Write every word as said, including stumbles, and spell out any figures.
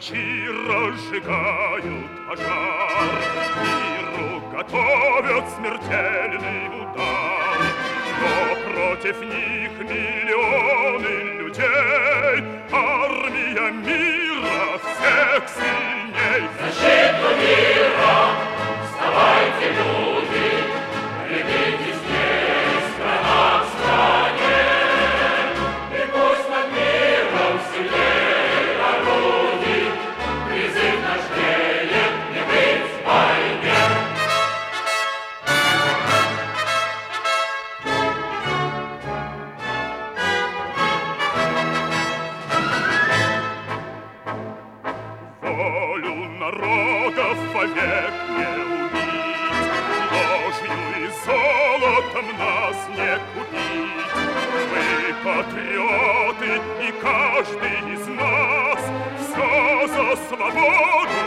Палачи разжигают пожар, миру готовят смертельный удар. Но против них миллионы людей, армия мира всех сильней. Защиту мира, вставайте, люди, ревите здесь, страна в стране, и пусть над миром сильней орудий призыв наш греет не быть в войне. Волю народов вовек не убить, ложью и золотом нас не купить. Мы патриоты, и каждый из нас все за свободу